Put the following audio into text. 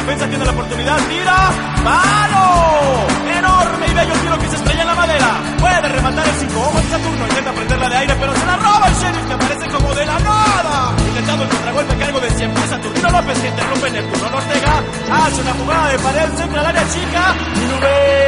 defensa tiene la oportunidad, tira, ¡palo! Enorme y bello tiro que se estrella en la madera. Puede rematar el 5, ojo en Saturno, intenta prenderla de aire, pero se la roba el Sheriff, que aparece como de la nada. Intentando el contragolpe a cargo de siempre Saturnino López, que interrumpe Neptuno Ortega. Hace una jugada de pared, centra al área chica y Nube